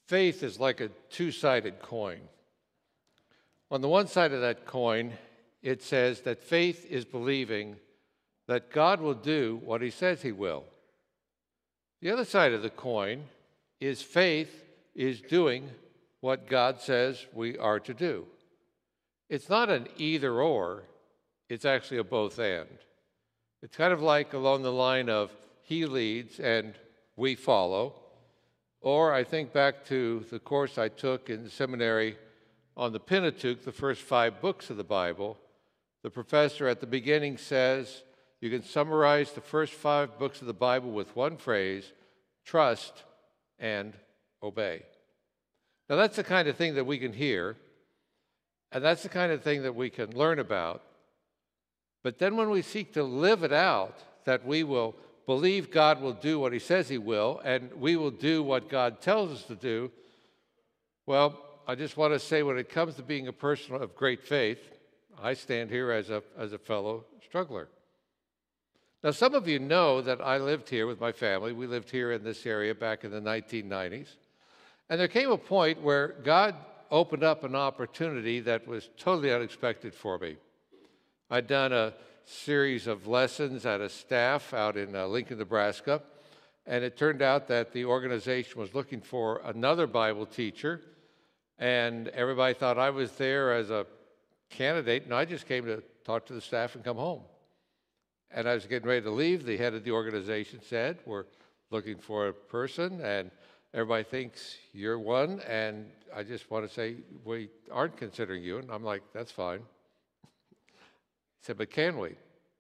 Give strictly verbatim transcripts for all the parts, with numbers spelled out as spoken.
Faith is like a two-sided coin. On the one side of that coin, it says that faith is believing that God will do what he says he will. The other side of the coin is faith is doing what God says we are to do. It's not an either or, it's actually a both and. It's kind of like along the line of he leads and we follow. Or I think back to the course I took in seminary on the Pentateuch, the first five books of the Bible. The professor at the beginning says, you can summarize the first five books of the Bible with one phrase: trust and obey. Now that's the kind of thing that we can hear, and that's the kind of thing that we can learn about. But then when we seek to live it out, that we will believe God will do what he says he will, and we will do what God tells us to do, well, I just want to say when it comes to being a person of great faith, I stand here as a, as a fellow struggler. Now, some of you know that I lived here with my family. We lived here in this area back in the nineteen nineties. And there came a point where God opened up an opportunity that was totally unexpected for me. I'd done a series of lessons at a staff out in uh, Lincoln, Nebraska, and it turned out that the organization was looking for another Bible teacher, and everybody thought I was there as a candidate, and I just came to talk to the staff and come home. And I was getting ready to leave. The head of the organization said, we're looking for a person, and everybody thinks you're one, and I just want to say we aren't considering you. And I'm like, that's fine. He said, but can we?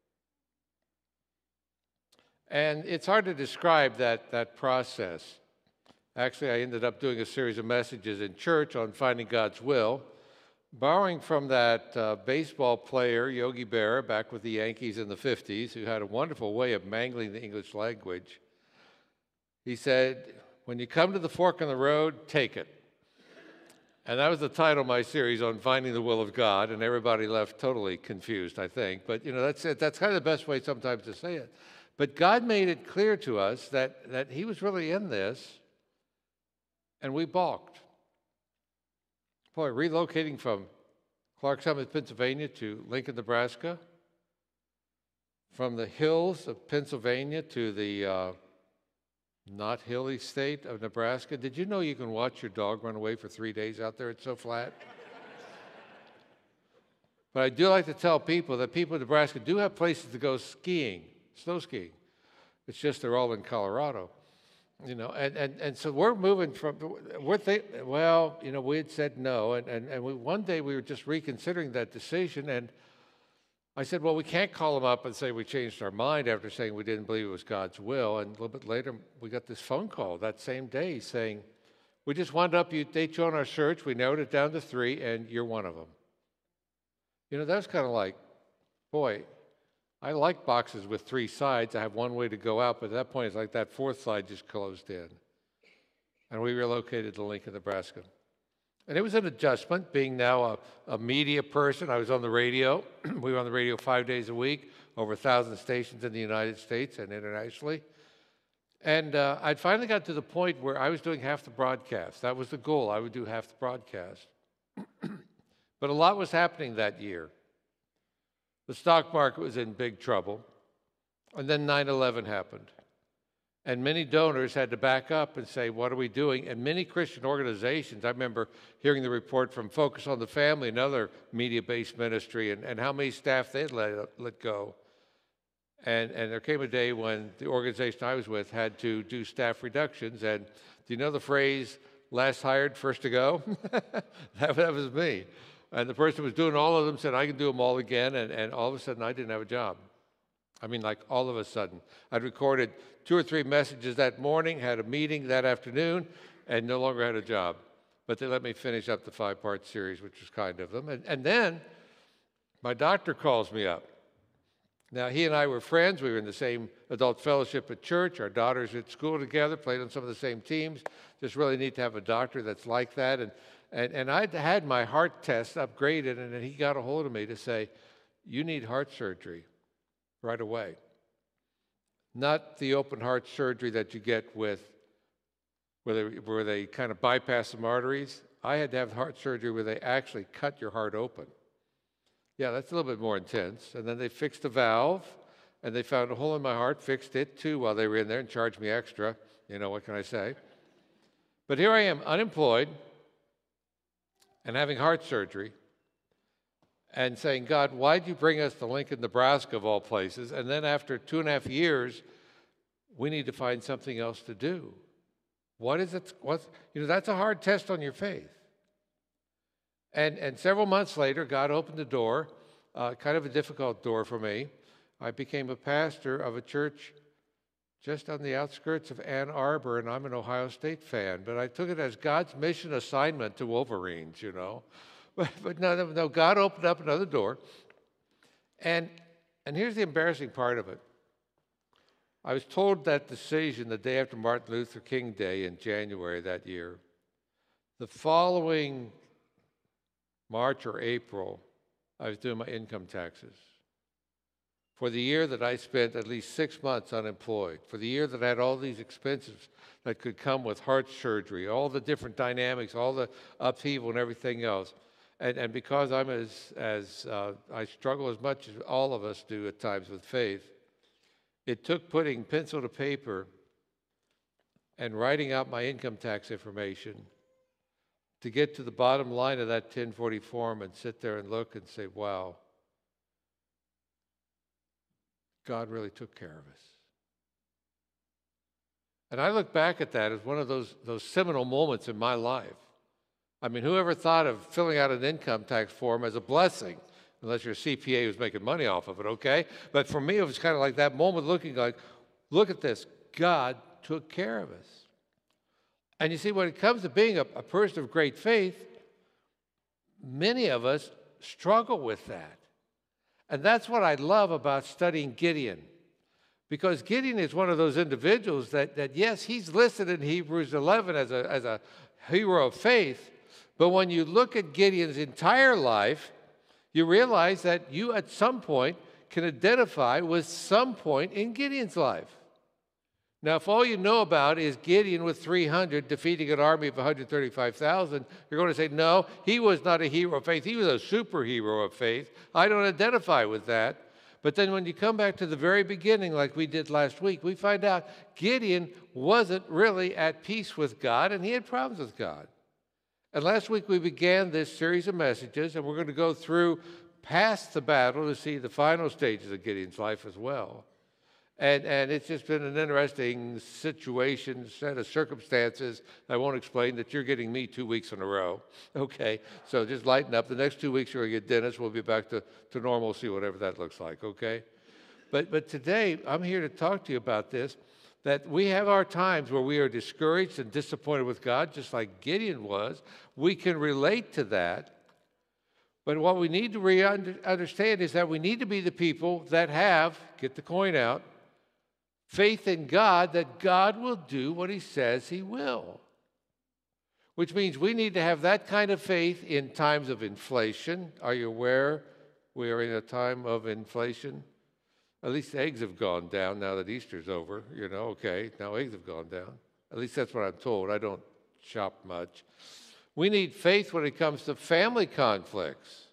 And it's hard to describe that, that process. Actually, I ended up doing a series of messages in church on finding God's will, borrowing from that uh, baseball player, Yogi Berra, back with the Yankees in the fifties, who had a wonderful way of mangling the English language. He said, when you come to the fork in the road, take it. And that was the title of my series on finding the will of God, and everybody left totally confused, I think. But, you know, that's it. That's kind of the best way sometimes to say it. But God made it clear to us that, that he was really in this, and we balked. Boy, relocating from Clark Summit, Pennsylvania to Lincoln, Nebraska, from the hills of Pennsylvania to the uh, not hilly state of Nebraska. Did you know you can watch your dog run away for three days out there? It's so flat. But I do like to tell people that people in Nebraska do have places to go skiing, snow skiing. It's just they're all in Colorado. You know, and, and, and so we're moving from, we're thinking, well, you know, we had said no, and, and, and we, one day we were just reconsidering that decision, and I said, well, we can't call them up and say we changed our mind after saying we didn't believe it was God's will, and a little bit later we got this phone call that same day saying, we just wound up, you date you on our search, we narrowed it down to three, and you're one of them. You know, that was kind of like, boy, I like boxes with three sides. I have one way to go out, but at that point, it's like that fourth side just closed in. And we relocated to Lincoln, Nebraska. And it was an adjustment, being now a, a media person. I was on the radio. We were on the radio five days a week, over a thousand stations in the United States and internationally. And uh, I'd finally got to the point where I was doing half the broadcast. That was the goal. I would do half the broadcast. But a lot was happening that year. The stock market was in big trouble, and then nine eleven happened. And many donors had to back up and say, what are we doing? And many Christian organizations, I remember hearing the report from Focus on the Family, another media-based ministry, and, and how many staff they had let, let go. And, and there came a day when the organization I was with had to do staff reductions, and do you know the phrase, last hired, first to go? that, that was me. And the person who was doing all of them said, I can do them all again, and, and all of a sudden I didn't have a job. I mean, like all of a sudden. I'd recorded two or three messages that morning, had a meeting that afternoon, and no longer had a job. But they let me finish up the five-part series, which was kind of them. And, and then my doctor calls me up. Now, he and I were friends. We were in the same adult fellowship at church. Our daughters were at school together, played on some of the same teams. Just really neat to have a doctor that's like that. And And, and I'd had my heart test upgraded, and then he got a hold of me to say, you need heart surgery right away. Not the open heart surgery that you get with where they, where they kind of bypass some arteries. I had to have heart surgery where they actually cut your heart open. Yeah, that's a little bit more intense. And then they fixed the valve, and they found a hole in my heart, fixed it too while they were in there and charged me extra. You know, what can I say? But here I am, unemployed, and having heart surgery, and saying, God, why'd you bring us to Lincoln, Nebraska, of all places? And then after two and a half years, we need to find something else to do. What is it? What, you know, that's a hard test on your faith. And, and several months later, God opened the door, uh, kind of a difficult door for me. I became a pastor of a church just on the outskirts of Ann Arbor, and I'm an Ohio State fan. But I took it as God's mission assignment to Wolverines, you know. But, but no, no, no, God opened up another door. And, and here's the embarrassing part of it. I was told that decision the day after Martin Luther King Day in January that year. The following March or April, I was doing my income taxes. For the year that I spent at least six months unemployed, for the year that I had all these expenses that could come with heart surgery, all the different dynamics, all the upheaval and everything else. And, and because I'm as, as uh, I struggle as much as all of us do at times with faith, it took putting pencil to paper and writing out my income tax information to get to the bottom line of that ten forty form and sit there and look and say, wow, God really took care of us. And I look back at that as one of those, those seminal moments in my life. I mean, whoever thought of filling out an income tax form as a blessing, unless your C P A was making money off of it, okay? But for me, it was kind of like that moment looking like, look at this, God took care of us. And you see, when it comes to being a, a person of great faith, many of us struggle with that. And that's what I love about studying Gideon. Because Gideon is one of those individuals that, that yes, he's listed in Hebrews eleven as a, as a hero of faith, but when you look at Gideon's entire life, you realize that you at some point can identify with some point in Gideon's life. Now, if all you know about is Gideon with three hundred defeating an army of one hundred thirty-five thousand, you're going to say, no, he was not a hero of faith. He was a superhero of faith. I don't identify with that. But then when you come back to the very beginning, like we did last week, we find out Gideon wasn't really at peace with God, and he had problems with God. And last week we began this series of messages, and we're going to go through past the battle to see the final stages of Gideon's life as well. And, and it's just been an interesting situation, set of circumstances. I won't explain that you're getting me two weeks in a row. Okay, so just lighten up. The next two weeks you're going to get Dennis. We'll be back to, to normalcy, whatever that looks like, okay? But, but today I'm here to talk to you about this, that we have our times where we are discouraged and disappointed with God, just like Gideon was. We can relate to that. But what we need to re- understand is that we need to be the people that have, get the coin out, faith in God that God will do what he says he will. Which means we need to have that kind of faith in times of inflation. Are you aware we are in a time of inflation? At least eggs have gone down now that Easter's over. You know, okay, now eggs have gone down. At least that's what I'm told. I don't shop much. We need faith when it comes to family conflicts.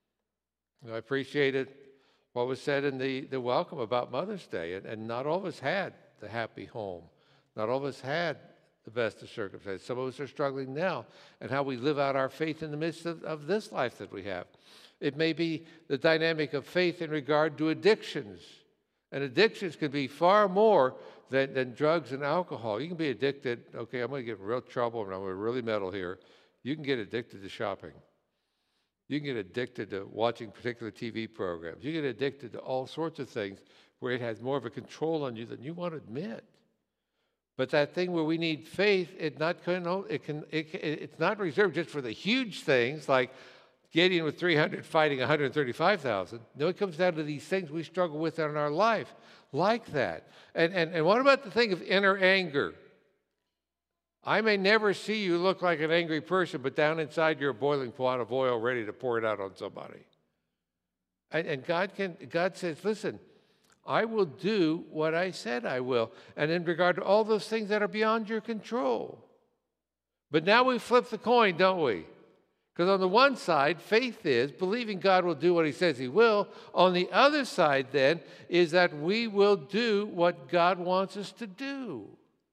I appreciated what was said in the, the welcome about Mother's Day, and, and not all of us had the happy home. Not all of us had the best of circumstances. Some of us are struggling now, and how we live out our faith in the midst of, of this life that we have. It may be the dynamic of faith in regard to addictions. And addictions can be far more than, than drugs and alcohol. You can be addicted, okay, I'm going to get in real trouble, and I'm going to really meddle here. You can get addicted to shopping. You can get addicted to watching particular T V programs. You get addicted to all sorts of things where it has more of a control on you than you want to admit. But that thing where we need faith, it not can, it can, it, it's not reserved just for the huge things like Gideon with three hundred fighting one hundred thirty-five thousand. No, it comes down to these things we struggle with in our life, like that. And, and, and what about the thing of inner anger? I may never see you look like an angry person, but down inside you're a boiling pot of oil ready to pour it out on somebody. And, and God can, God says, listen, I will do what I said I will. And in regard to all those things that are beyond your control. But now we flip the coin, don't we? Because on the one side, faith is believing God will do what he says he will. On the other side, then, is that we will do what God wants us to do.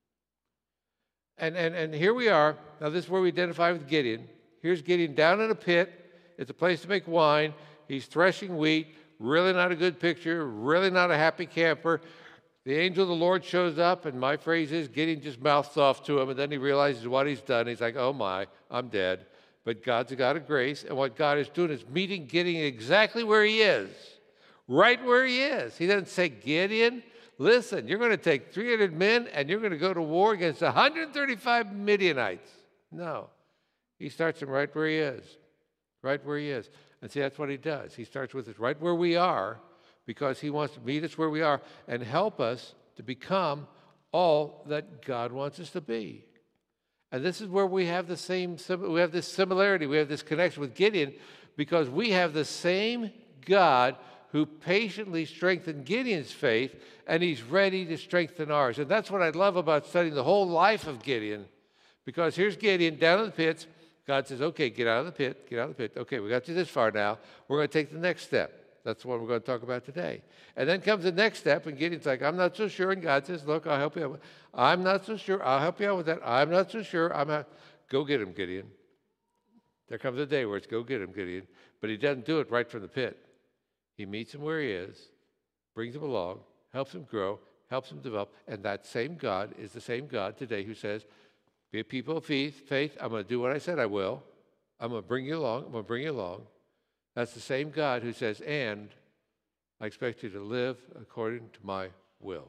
And, and, and here we are. Now, this is where we identify with Gideon. Here's Gideon down in a pit. It's a place to make wine. He's threshing wheat. Really not a good picture. Really not a happy camper. The angel of the Lord shows up, and my phrase is Gideon just mouths off to him, and then he realizes what he's done. He's like, oh my, I'm dead. But God's a God of grace, and what God is doing is meeting Gideon exactly where he is, right where he is. He doesn't say, Gideon, listen, you're going to take three hundred men, and you're going to go to war against one hundred thirty-five Midianites. No. He starts him right where he is, right where he is. And see, that's what he does. He starts with us right where we are, because he wants to meet us where we are and help us to become all that God wants us to be. And this is where we have the same, we have this similarity, we have this connection with Gideon, because we have the same God who patiently strengthened Gideon's faith, and he's ready to strengthen ours. And that's what I love about studying the whole life of Gideon, because here's Gideon down in the pits. God says, okay, get out of the pit, get out of the pit. Okay, we got you this far now. We're going to take the next step. That's what we're going to talk about today. And then comes the next step, and Gideon's like, I'm not so sure. And God says, look, I'll help you out. I'm not so sure. I'll help you out with that. I'm not so sure. I'm not. Go get him, Gideon. There comes a day where it's go get him, Gideon. But he doesn't do it right from the pit. He meets him where he is, brings him along, helps him grow, helps him develop. And that same God is the same God today who says, be a people of faith. faith. I'm going to do what I said I will. I'm going to bring you along. I'm going to bring you along. That's the same God who says, and I expect you to live according to my will.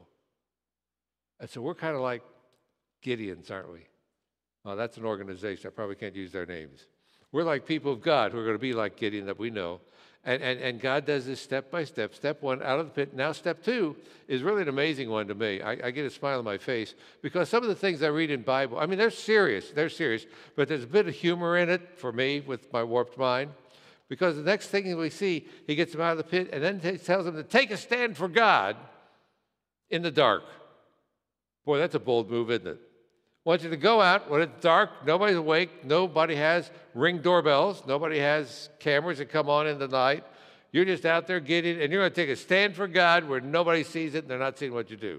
And so we're kind of like Gideons, aren't we? Well, that's an organization. I probably can't use their names. We're like people of God who are going to be like Gideon that we know. And, and, and God does this step by step. Step one, out of the pit. Now step two is really an amazing one to me. I, I get a smile on my face because some of the things I read in Bible, I mean, they're serious. They're serious. But there's a bit of humor in it for me with my warped mind. Because the next thing we see, he gets him out of the pit and then he tells him to take a stand for God in the dark. Boy, that's a bold move, isn't it? I want you to go out when it's dark, nobody's awake, nobody has Ring doorbells, nobody has cameras that come on in the night. You're just out there getting, and you're going to take a stand for God where nobody sees it and they're not seeing what you do.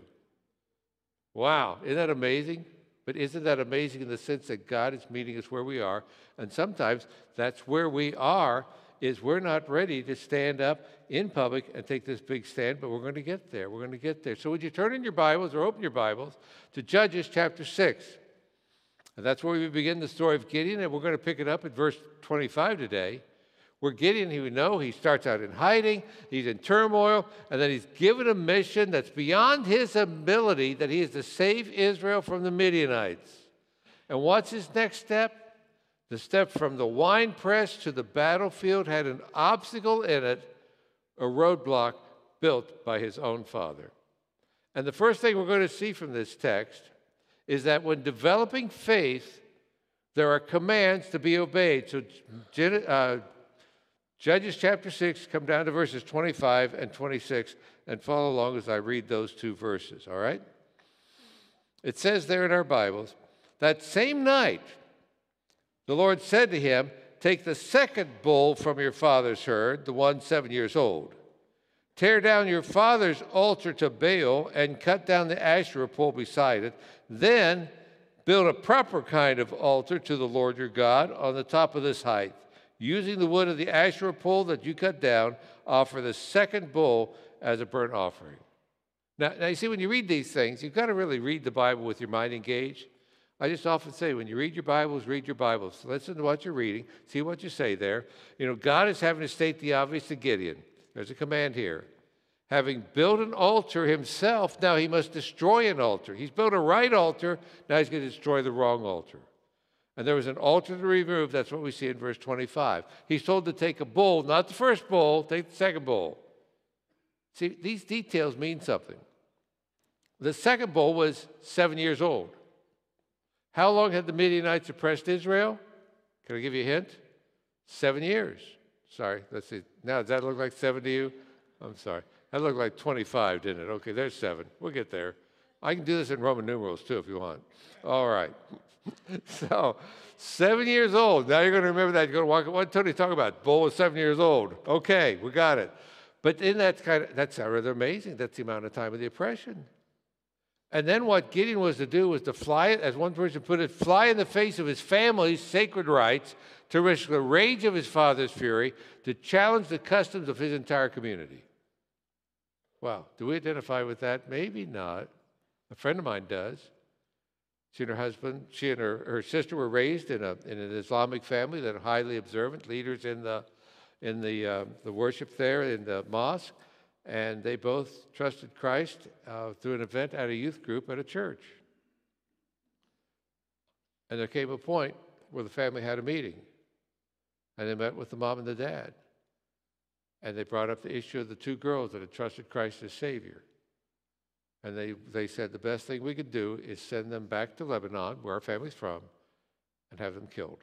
Wow, isn't that amazing? But isn't that amazing in the sense that God is meeting us where we are? And sometimes that's where we are, is we're not ready to stand up in public and take this big stand, but we're going to get there. We're going to get there. So would you turn in your Bibles or open your Bibles to Judges chapter six. And that's where we begin the story of Gideon, and we're going to pick it up at verse twenty-five today. Where Gideon, who we know, he starts out in hiding, he's in turmoil, and then he's given a mission that's beyond his ability, that he is to save Israel from the Midianites. And what's his next step? The step from the wine press to the battlefield had an obstacle in it, a roadblock built by his own father. And the first thing we're going to see from this text is that when developing faith, there are commands to be obeyed. So uh, Judges chapter six, come down to verses twenty-five and twenty-six, and follow along as I read those two verses, all right? It says there in our Bibles, that same night, the Lord said to him, take the second bull from your father's herd, the one seven years old. Tear down your father's altar to Baal and cut down the Asherah pole beside it. Then build a proper kind of altar to the Lord your God on the top of this height. Using the wood of the Asherah pole that you cut down, offer the second bull as a burnt offering. Now, now, you see, when you read these things, you've got to really read the Bible with your mind engaged. I just often say, when you read your Bibles, read your Bibles. Listen to what you're reading. See what you say there. You know, God is having to state the obvious to Gideon. There's a command here. Having built an altar himself, now he must destroy an altar. He's built a right altar, now he's going to destroy the wrong altar. And there was an altar to remove. That's what we see in verse twenty-five. He's told to take a bull, not the first bull, take the second bull. See, these details mean something. The second bull was seven years old. How long had the Midianites oppressed Israel? Can I give you a hint? Seven years. Sorry, let's see. Now, does that look like seven to you? I'm sorry. That looked like twenty-five, didn't it? Okay, there's seven. We'll get there. I can do this in Roman numerals too if you want. All right. So, seven years old. Now you're going to remember that. You're going to walk. What did Tony talk about? Bull was seven years old. Okay, we got it. But in that kind of, that's rather amazing. That's the amount of time of the oppression. And then what Gideon was to do was to fly, as one person put it, fly in the face of his family's sacred rights, to risk the rage of his father's fury, to challenge the customs of his entire community. Wow, do we identify with that? Maybe not. A friend of mine does. She and her husband, she and her, her sister were raised in, a, in an Islamic family that are highly observant, leaders in the, in the, uh, the worship there in the mosque. And they both trusted Christ uh, through an event at a youth group at a church. And there came a point where the family had a meeting. And they met with the mom and the dad. And they brought up the issue of the two girls that had trusted Christ as Savior. And they, they said the best thing we could do is send them back to Lebanon, where our family's from, and have them killed.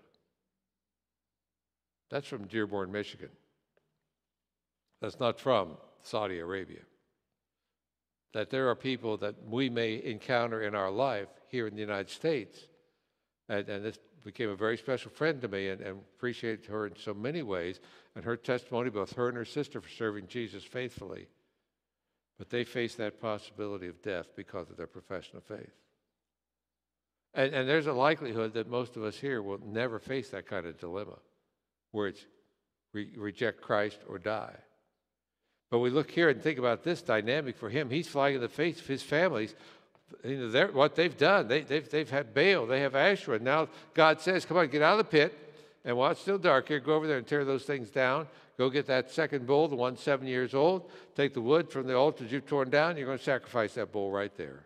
That's from Dearborn, Michigan. That's not from Saudi Arabia. That there are people that we may encounter in our life here in the United States, and, and this became a very special friend to me, and, and appreciate her in so many ways, and her testimony, both her and her sister, for serving Jesus faithfully. But they face that possibility of death because of their profession of faith. And, and there's a likelihood that most of us here will never face that kind of dilemma, where it's re- reject Christ or die. But we look here and think about this dynamic for him. He's flying in the face of his families. You know, what they've done, they, they've, they've had Baal, they have Asherah. Now God says, come on, get out of the pit. And while it's still dark here, go over there and tear those things down. Go get that second bull, the one seven years old. Take the wood from the altars you've torn down. You're going to sacrifice that bull right there.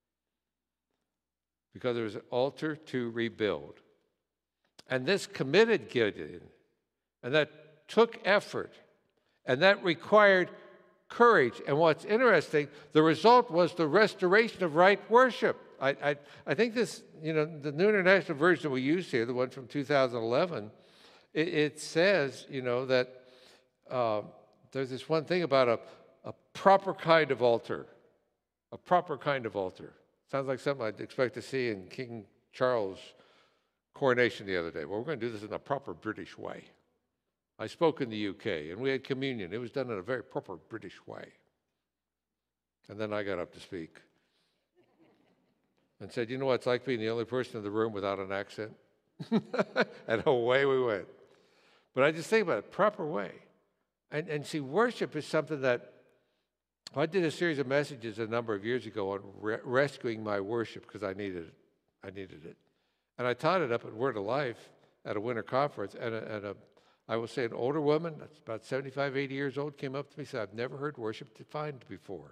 Because there was an altar to rebuild. And this committed Gideon. And that took effort. And that required courage. And what's interesting, the result was the restoration of right worship. I, I, I think this, you know, the New International Version we use here, the one from two thousand eleven, it, it says, you know, that uh, there's this one thing about a, a proper kind of altar. A proper kind of altar. Sounds like something I'd expect to see in King Charles' coronation the other day. Well, we're going to do this in a proper British way. I spoke in the U K, and we had communion. It was done in a very proper British way. And then I got up to speak and said, you know what it's like being the only person in the room without an accent? And away we went. But I just think about it, proper way. And, and see, worship is something that, I did a series of messages a number of years ago on re- rescuing my worship because I needed it. I needed it. And I taught it up at Word of Life at a winter conference, and a, and a I will say an older woman, that's about seventy-five, eighty years old, came up to me and said, I've never heard worship defined before.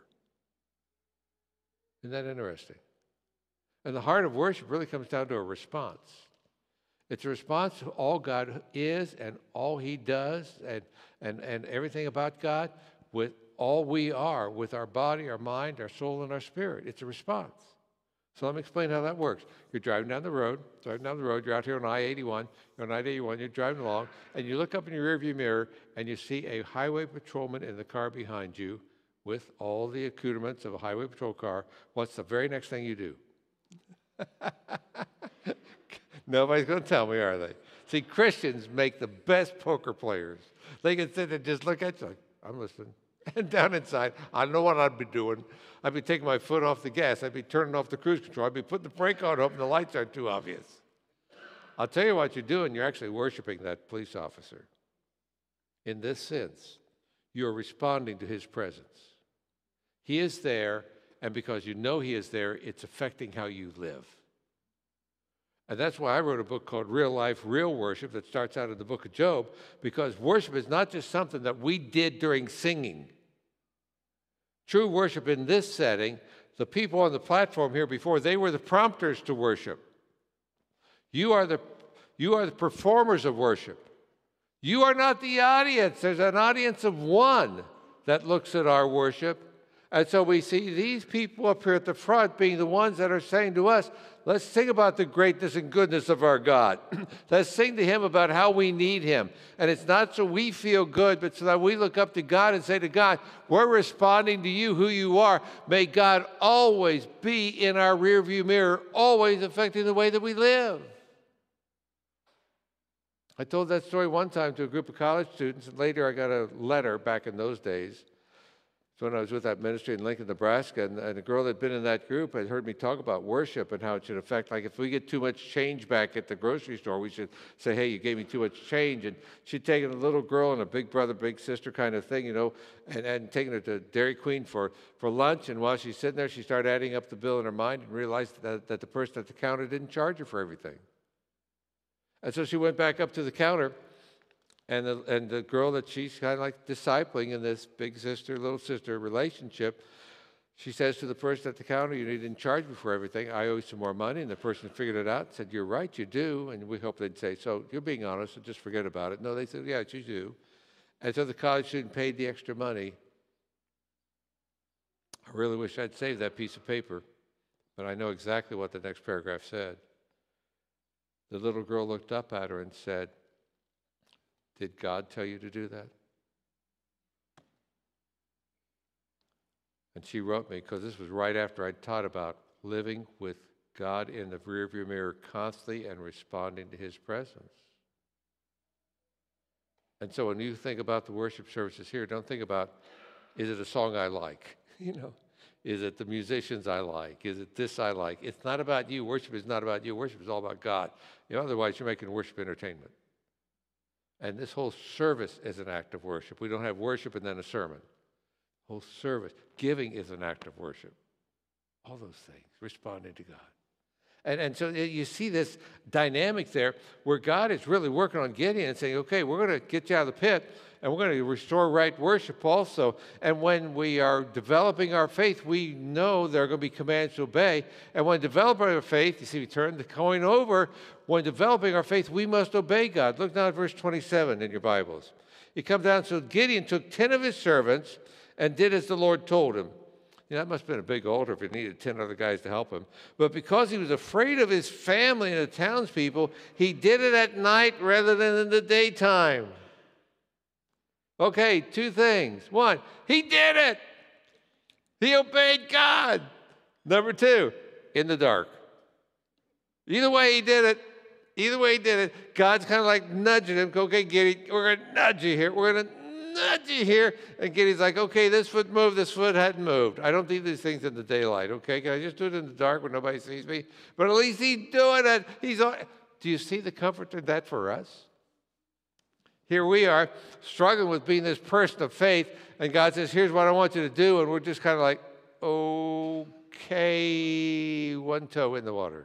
Isn't that interesting? And the heart of worship really comes down to a response. It's a response to all God is and all he does and, and, and everything about God with all we are, with our body, our mind, our soul, and our spirit. It's a response. So let me explain how that works. You're driving down the road, driving down the road, you're out here on I eighty-one, you're on I eighty-one, you're driving along, and you look up in your rearview mirror, and you see a highway patrolman in the car behind you with all the accoutrements of a highway patrol car. What's the very next thing you do? Nobody's going to tell me, are they? See, Christians make the best poker players. They can sit and just look at you like, I'm listening. And down inside, I know what I'd be doing. I'd be taking my foot off the gas. I'd be turning off the cruise control. I'd be putting the brake on, hoping the lights aren't too obvious. I'll tell you what you're doing. You're actually worshiping that police officer. In this sense, you're responding to his presence. He is there, and because you know he is there, it's affecting how you live. And that's why I wrote a book called Real Life, Real Worship that starts out in the book of Job, because worship is not just something that we did during singing. True worship in this setting, the people on the platform here before, they were the prompters to worship. You are the, you are the performers of worship. You are not the audience. There's an audience of one that looks at our worship, And so we see these people up here at the front being the ones that are saying to us, let's sing about the greatness and goodness of our God. Let's sing to him about how we need him. And it's not so we feel good, but so that we look up to God and say to God, we're responding to you, who you are. May God always be in our rearview mirror, always affecting the way that we live. I told that story one time to a group of college students, and later I got a letter back in those days. So when I was with that ministry in Lincoln, Nebraska, and, and a girl that had been in that group had heard me talk about worship and how it should affect, like if we get too much change back at the grocery store, we should say, hey, you gave me too much change. And she'd taken a little girl and a big brother, big sister kind of thing, you know, and, and taken her to Dairy Queen for, for lunch. And while she's sitting there, she started adding up the bill in her mind and realized that, that the person at the counter didn't charge her for everything. And so she went back up to the counter. And the, and the girl that she's kind of like discipling in this big sister, little sister relationship, she says to the person at the counter, you didn't charge me for everything. I owe you some more money. And the person figured it out and said, you're right, you do. And we hope they'd say, so you're being honest, so just forget about it. No, they said, yeah, you do. And so the college student paid the extra money. I really wish I'd saved that piece of paper, but I know exactly what the next paragraph said. The little girl looked up at her and said, did God tell you to do that? And she wrote me, because this was right after I taught about living with God in the rearview mirror constantly and responding to his presence. And so when you think about the worship services here, don't think about, is it a song I like? You know, is it the musicians I like? Is it this I like? It's not about you. Worship is not about you. Worship is all about God. You know, otherwise you're making worship entertainment. And this whole service is an act of worship. We don't have worship and then a sermon. Whole service. Giving is an act of worship. All those things, responding to God. And, and so you see this dynamic there where God is really working on Gideon and saying, okay, we're going to get you out of the pit and we're going to restore right worship also. And when we are developing our faith, we know there are going to be commands to obey. And when developing our faith, you see, we turn the coin over. When developing our faith, we must obey God. Look now at verse twenty-seven in your Bibles. It comes down, so Gideon took ten of his servants and did as the Lord told him. You know, that must have been a big altar if he needed ten other guys to help him. But because he was afraid of his family and the townspeople, he did it at night rather than in the daytime. Okay, two things. One, he did it. He obeyed God. Number two, in the dark. Either way he did it. Either way he did it. God's kind of like nudging him. Okay, Gideon, we're going to nudge you here. We're going to nudge you here. And Gideon's like, okay, this foot moved, this foot hadn't moved. I don't do these things in the daylight, okay? Can I just do it in the dark when nobody sees me? But at least he's doing it. He's on. Do you see the comfort in that for us? Here we are struggling with being this person of faith, and God says, here's what I want you to do, and we're just kind of like, okay, one toe in the water.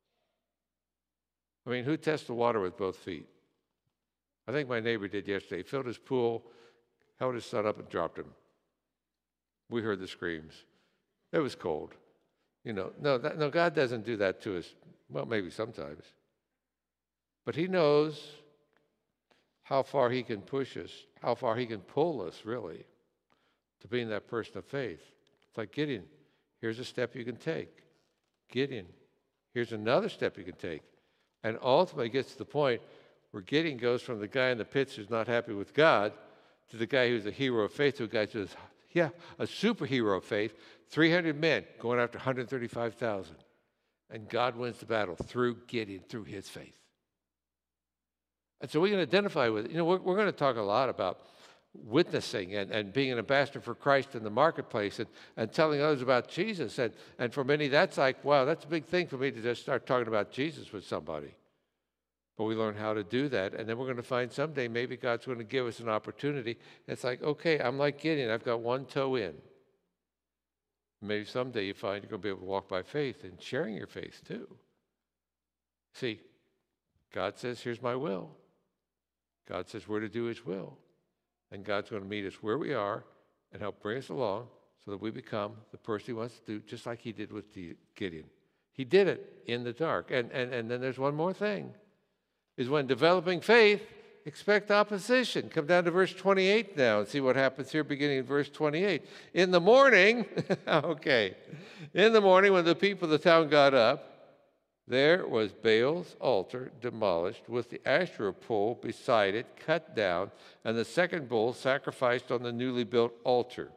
I mean, who tests the water with both feet? I think my neighbor did yesterday. He filled his pool, held his son up, and dropped him. We heard the screams. It was cold. You know, no, that, no, God doesn't do that to us. Well, maybe sometimes. But he knows how far he can push us, how far he can pull us, really, to being that person of faith. It's like Gideon, here's a step you can take. Gideon, here's another step you can take. And ultimately it gets to the point where Gideon goes from the guy in the pits who's not happy with God to the guy who's a hero of faith, to a guy who's, yeah, a superhero of faith, three hundred men going after one hundred thirty-five thousand. And God wins the battle through Gideon, through his faith. And so we can identify with it. You know, we're, we're going to talk a lot about witnessing and, and being an ambassador for Christ in the marketplace and, and telling others about Jesus. And, and for many, that's like, wow, that's a big thing for me to just start talking about Jesus with somebody. But we learn how to do that. And then we're going to find someday maybe God's going to give us an opportunity. It's like, okay, I'm like Gideon. I've got one toe in. Maybe someday you find you're going to be able to walk by faith and sharing your faith too. See, God says, here's my will. God says we're to do his will. And God's going to meet us where we are and help bring us along so that we become the person he wants to do, just like he did with Gideon. He did it in the dark. And, and, and then there's one more thing, is when developing faith, expect opposition. Come down to verse twenty-eight now and see what happens here beginning in verse twenty-eight. In the morning, okay, in the morning when the people of the town got up, there was Baal's altar demolished with the Asherah pole beside it cut down, and the second bull sacrificed on the newly built altar.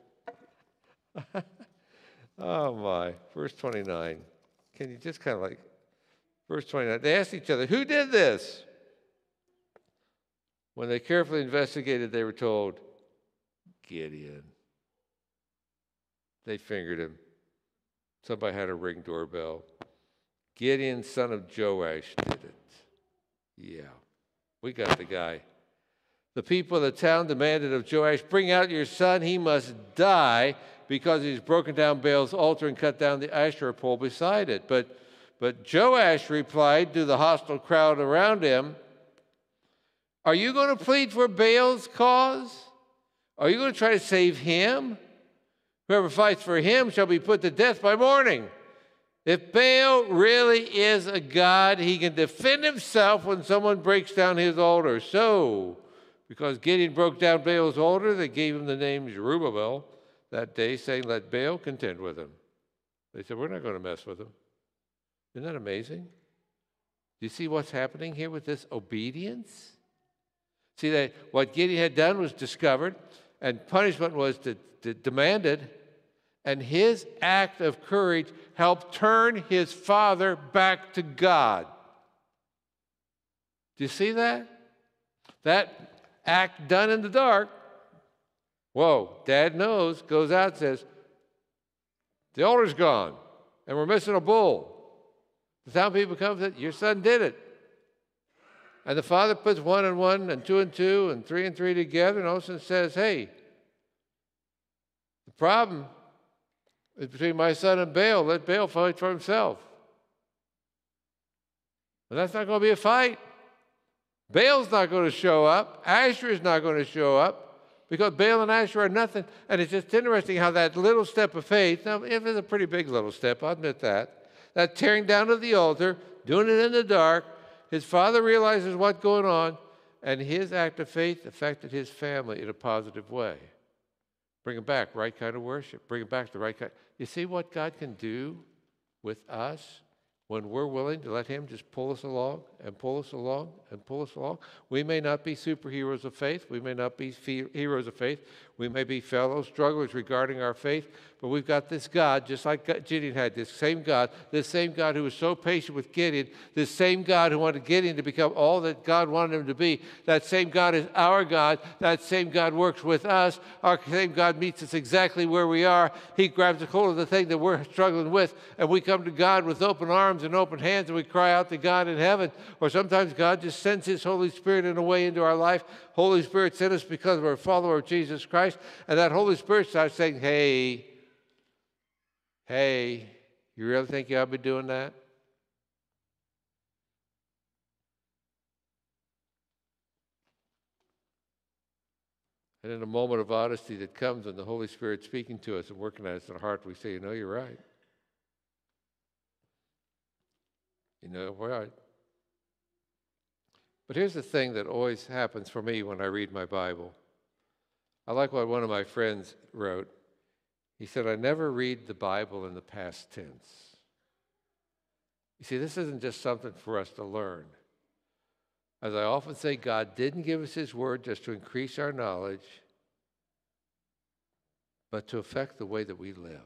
Oh my, verse twenty-nine. Can you just kind of like, verse twenty-nine, they asked each other, who did this? When they carefully investigated, they were told, Gideon. They fingered him. Somebody had a ring doorbell. Gideon, son of Joash, did it. Yeah, we got the guy. The people of the town demanded of Joash, bring out your son, he must die, because he's broken down Baal's altar and cut down the Asherah pole beside it. But, but Joash replied to the hostile crowd around him, are you going to plead for Baal's cause? Are you going to try to save him? Whoever fights for him shall be put to death by morning. If Baal really is a god, he can defend himself when someone breaks down his altar. So, because Gideon broke down Baal's altar, they gave him the name Jerubbaal that day, saying, let Baal contend with him. They said, we're not going to mess with him. Isn't that amazing? Do you see what's happening here with this obedience? See that what Gideon had done was discovered, and punishment was de- de- demanded, and his act of courage helped turn his father back to God. Do you see that? That act done in the dark. Whoa, Dad knows, goes out and says, the altar's gone, and we're missing a bull. The town people come and say, your son did it. And the father puts one and one and two and two and three and three together and all of a sudden says, hey, the problem is between my son and Baal. Let Baal fight for himself. But that's not going to be a fight. Baal's not going to show up. Asherah is not going to show up because Baal and Asherah are nothing. And it's just interesting how that little step of faith, now it was a pretty big little step, I'll admit that, that tearing down of the altar, doing it in the dark, his father realizes what's going on, and his act of faith affected his family in a positive way. Bring him back, right kind of worship. Bring him back the right kind. You see what God can do with us when we're willing to let him just pull us along and pull us along and pull us along? We may not be superheroes of faith. We may not be heroes of faith. We may be fellow strugglers regarding our faith, but we've got this God, just like Gideon had, this same God, this same God who was so patient with Gideon, this same God who wanted Gideon to become all that God wanted him to be. That same God is our God. That same God works with us. Our same God meets us exactly where we are. He grabs a hold of the thing that we're struggling with, and we come to God with open arms and open hands, and we cry out to God in heaven. Or sometimes God just sends his Holy Spirit in a way into our life. Holy Spirit sent us because we're a follower of Jesus Christ, and that Holy Spirit starts saying, hey, hey, you really think you ought to be doing that? And in a moment of honesty that comes when the Holy Spirit speaking to us and working at us in our heart, we say, you know, you're right. You know, we're right. But here's the thing that always happens for me when I read my Bible. I like what one of my friends wrote. He said, I never read the Bible in the past tense. You see, this isn't just something for us to learn. As I often say, God didn't give us his word just to increase our knowledge, but to affect the way that we live.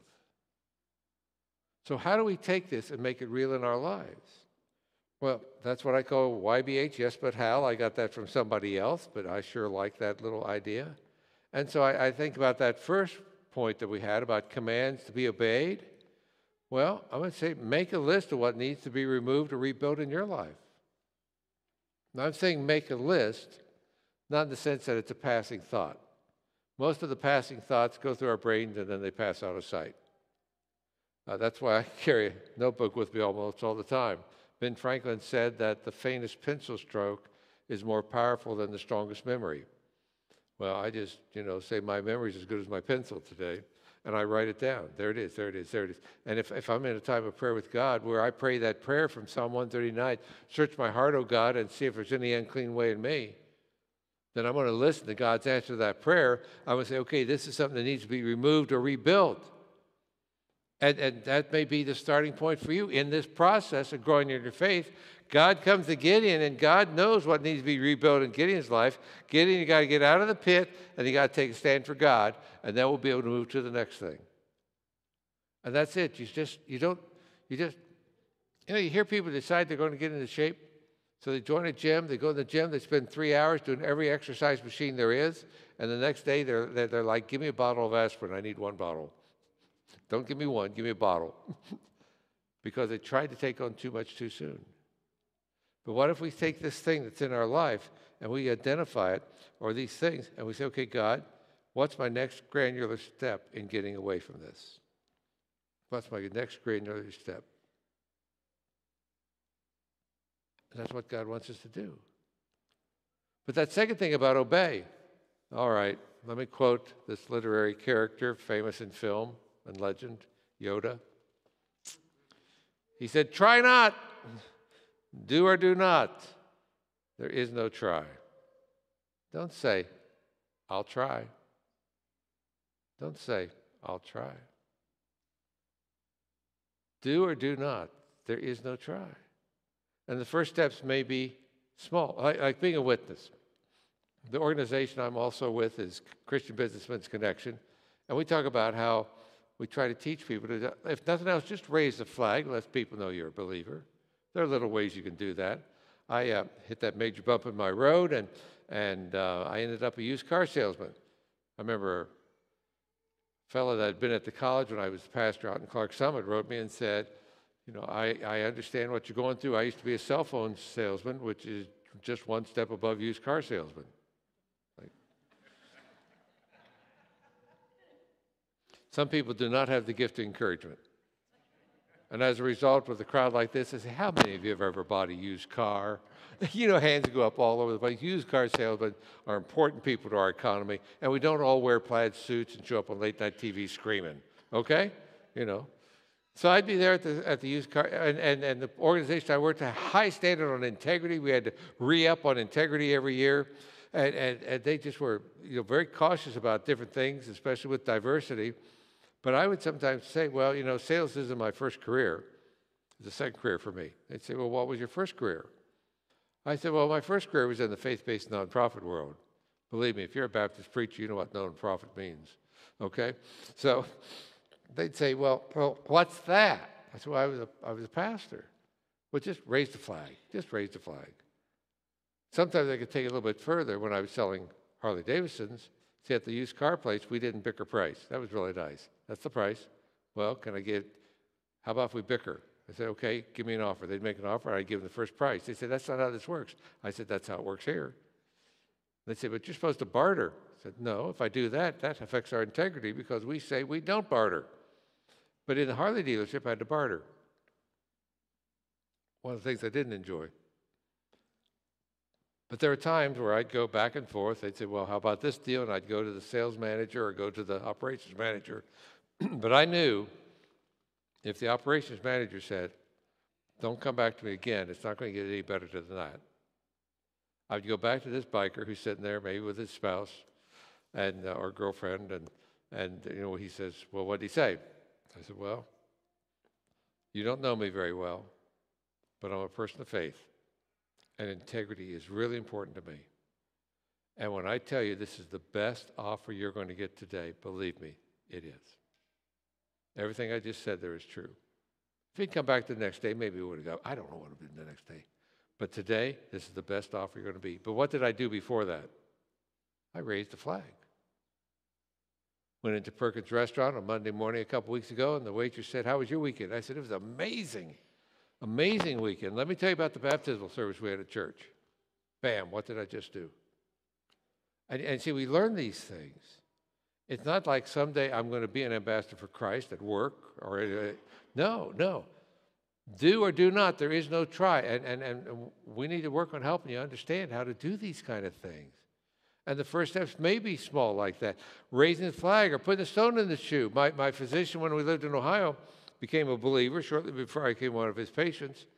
So how do we take this and make it real in our lives? Well, that's what I call Y B H, yes, but how? I got that from somebody else, but I sure like that little idea. And so I, I think about that first point that we had about commands to be obeyed. Well, I'm going to say make a list of what needs to be removed or rebuilt in your life. Now, I'm saying make a list, not in the sense that it's a passing thought. Most of the passing thoughts go through our brains and then they pass out of sight. Uh, that's why I carry a notebook with me almost all the time. Ben Franklin said that the faintest pencil stroke is more powerful than the strongest memory. Well, I just, you know, say my memory is as good as my pencil today, and I write it down. There it is, there it is, there it is. And if, if I'm in a time of prayer with God where I pray that prayer from Psalm one thirty-nine, search my heart, O God, and see if there's any unclean way in me, then I'm going to listen to God's answer to that prayer. I'm going to say, okay, this is something that needs to be removed or rebuilt. And, and that may be the starting point for you in this process of growing in your faith. God comes to Gideon, and God knows what needs to be rebuilt in Gideon's life. Gideon, you got to get out of the pit, and you got to take a stand for God, and then we'll be able to move to the next thing. And that's it. You just, you don't, you just, you know, you hear people decide they're going to get into shape. So they join a gym, they go to the gym, they spend three hours doing every exercise machine there is, and the next day they're, they're, they're like, give me a bottle of aspirin, I need one bottle. Don't give me one, give me a bottle. Because they tried to take on too much too soon. But what if we take this thing that's in our life and we identify it, or these things, and we say, okay, God, what's my next granular step in getting away from this? What's my next granular step? And that's what God wants us to do. But that second thing about obey, all right, let me quote this literary character, famous in film and legend, Yoda. He said, try not, do or do not. There is no try. Don't say, I'll try. Don't say, I'll try. Do or do not. There is no try. And the first steps may be small, like, like being a witness. The organization I'm also with is Christian Businessmen's Connection, and we talk about how we try to teach people to, if nothing else, just raise the flag, let people know you're a believer. There are little ways you can do that. I uh, hit that major bump in my road, and, and uh, I ended up a used car salesman. I remember a fellow that had been at the college when I was a pastor out in Clark Summit wrote me and said, you know, I, I understand what you're going through. I used to be a cell phone salesman, which is just one step above used car salesman. Like, some people do not have the gift of encouragement. And as a result, with a crowd like this, I say, how many of you have ever bought a used car? You know, hands go up all over the place. Used car salesmen are important people to our economy, and we don't all wear plaid suits and show up on late night T V screaming, okay? You know. So I'd be there at the, at the used car, and, and, and the organization I worked at, high standard on integrity. We had to re-up on integrity every year, and, and, and they just were, you know, very cautious about different things, especially with diversity. But I would sometimes say, well, you know, sales isn't my first career. It's the second career for me. They'd say, well, what was your first career? I said, well, my first career was in the faith-based nonprofit world. Believe me, if you're a Baptist preacher, you know what nonprofit means, okay? So they'd say, well, well, what's that? I said, well, I was a, I was a pastor. Well, just raise the flag. Just raise the flag. Sometimes I could take it a little bit further when I was selling Harley Davidsons. See, at the used car place, we didn't bicker price. That was really nice. That's the price. Well, can I get, how about if we bicker? I said, okay, give me an offer. They'd make an offer, I'd give them the first price. They said, that's not how this works. I said, that's how it works here. They said, but you're supposed to barter. I said, no, if I do that, that affects our integrity because we say we don't barter. But in the Harley dealership, I had to barter. One of the things I didn't enjoy. But there were times where I'd go back and forth. They'd say, well, how about this deal? And I'd go to the sales manager or go to the operations manager. But I knew if the operations manager said, don't come back to me again, it's not going to get any better than that. I'd go back to this biker who's sitting there, maybe with his spouse and uh, or girlfriend, and, and you know, he says, well, what did he say? I said, well, you don't know me very well, but I'm a person of faith. And integrity is really important to me. And when I tell you this is the best offer you're going to get today, believe me, it is. Everything I just said there is true. If he'd come back the next day, maybe we would have gone, I don't know what would have been the next day. But today, this is the best offer you're going to be. But what did I do before that? I raised the flag. Went into Perkins Restaurant on Monday morning a couple weeks ago, and the waitress said, how was your weekend? I said, it was amazing. Amazing weekend. Let me tell you about the baptismal service we had at church. Bam, what did I just do? And, and see, we learn these things. It's not like someday I'm going to be an ambassador for Christ at work. or uh, No, no. Do or do not. There is no try. And, and, and we need to work on helping you understand how to do these kind of things. And the first steps may be small like that. Raising the flag or putting a stone in the shoe. My, my physician, when we lived in Ohio, became a believer shortly before I became one of his patients.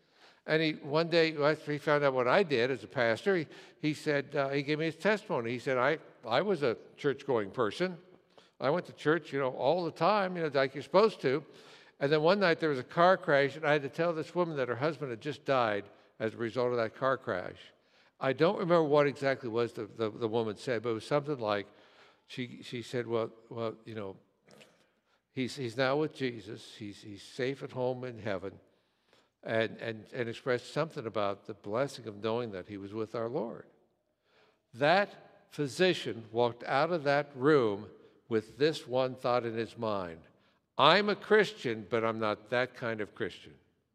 And he one day, after he found out what I did as a pastor, he, he said, uh, he gave me his testimony. He said, I, I was a church-going person. I went to church, you know, all the time, you know, like you're supposed to. And then one night there was a car crash, and I had to tell this woman that her husband had just died as a result of that car crash. I don't remember what exactly was the, the, the woman said, but it was something like, she, she said, well, well, you know, he's, he's now with Jesus. He's, he's safe at home in heaven. And, and, and expressed something about the blessing of knowing that he was with our Lord. That physician walked out of that room with this one thought in his mind: I'm a Christian, but I'm not that kind of Christian.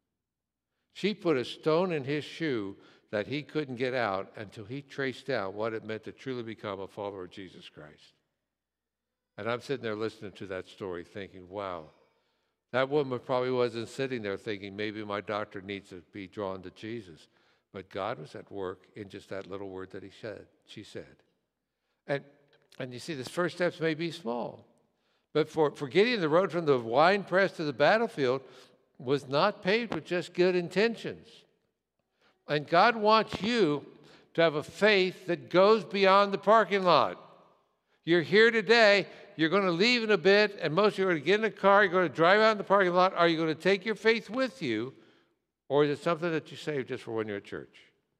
She put a stone in his shoe that he couldn't get out until he traced down what it meant to truly become a follower of Jesus Christ. And I'm sitting there listening to that story thinking, wow, that woman probably wasn't sitting there thinking, maybe my doctor needs to be drawn to Jesus. But God was at work in just that little word that he said, she said. And, and you see, this first steps may be small. But for, for Gideon, the road from the wine press to the battlefield was not paved with just good intentions. And God wants you to have a faith that goes beyond the parking lot. You're here today. You're going to leave in a bit, and most of you are going to get in a car, you're going to drive out in the parking lot. Are you going to take your faith with you, or is it something that you save just for when you're at church?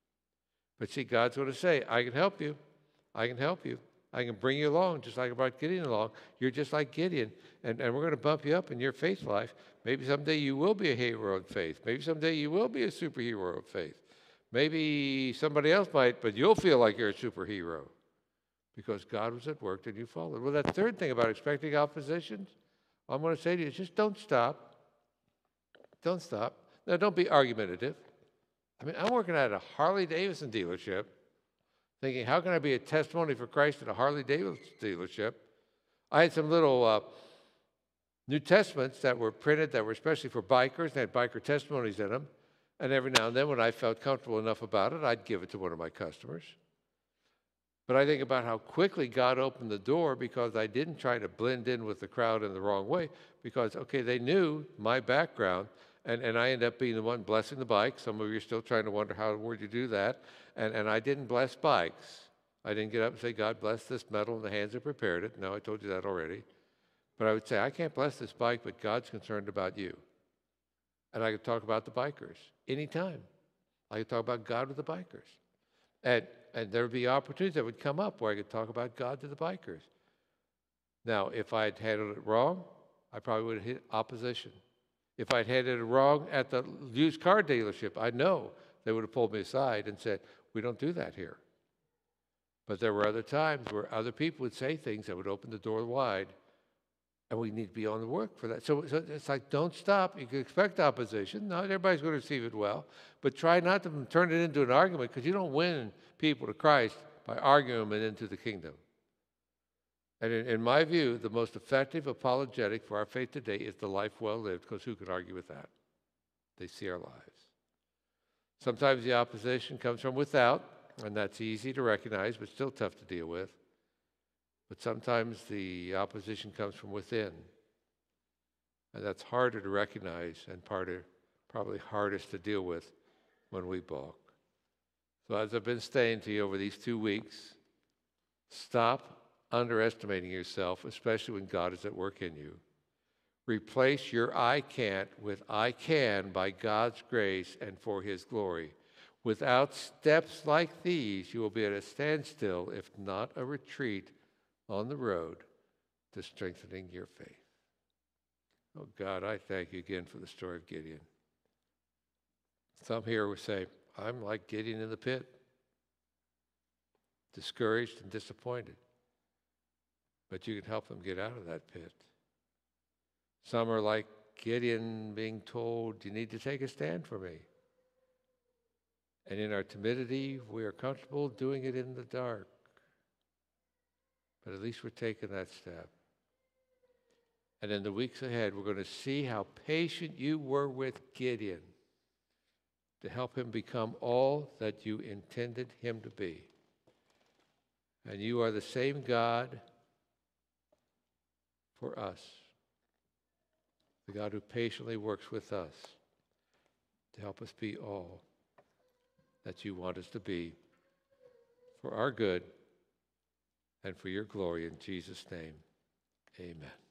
But see, God's going to say, I can help you. I can help you. I can bring you along, just like I brought Gideon along. You're just like Gideon, and, and we're going to bump you up in your faith life. Maybe someday you will be a hero of faith. Maybe someday you will be a superhero of faith. Maybe somebody else might, but you'll feel like you're a superhero, because God was at work and you followed. Well, that third thing about expecting opposition, I'm going to say to you is just don't stop. Don't stop. Now, don't be argumentative. I mean, I'm working at a Harley-Davidson dealership thinking, how can I be a testimony for Christ at a Harley-Davidson dealership? I had some little uh, New Testaments that were printed that were especially for bikers. They had biker testimonies in them. And every now and then when I felt comfortable enough about it, I'd give it to one of my customers. But I think about how quickly God opened the door because I didn't try to blend in with the crowd in the wrong way because, okay, they knew my background, and, and I ended up being the one blessing the bike. Some of you are still trying to wonder how would you do that. And, and I didn't bless bikes. I didn't get up and say, God bless this metal in the hands that prepared it. No, I told you that already. But I would say, I can't bless this bike, but God's concerned about you. And I could talk about the bikers anytime. I could talk about God with the bikers. And And there would be opportunities that would come up where I could talk about God to the bikers. Now, if I had handled it wrong, I probably would have hit opposition. If I'd handled it wrong at the used car dealership, I know they would have pulled me aside and said, we don't do that here. But there were other times where other people would say things that would open the door wide, and we need to be on the work for that. So, so it's like, don't stop. You can expect opposition. Not everybody's going to receive it well, but try not to turn it into an argument, because you don't win people to Christ by arguing them into the kingdom. And in, in my view, the most effective apologetic for our faith today is the life well lived, because who could argue with that? They see our lives. Sometimes the opposition comes from without, and that's easy to recognize, but still tough to deal with. But sometimes the opposition comes from within, and that's harder to recognize and harder, probably hardest to deal with when we balk. So as I've been saying to you over these two weeks, stop underestimating yourself, especially when God is at work in you. Replace your I can't with I can by God's grace and for his glory. Without steps like these, you will be at a standstill, if not a retreat, on the road to strengthening your faith. Oh God, I thank you again for the story of Gideon. Some here will say, I'm like Gideon in the pit, discouraged and disappointed. But you can help them get out of that pit. Some are like Gideon being told, you need to take a stand for me. And in our timidity, we are comfortable doing it in the dark. But at least we're taking that step. And in the weeks ahead, we're going to see how patient you were with Gideon to help him become all that you intended him to be. And you are the same God for us, the God who patiently works with us to help us be all that you want us to be for our good and for your glory. In Jesus' name, amen.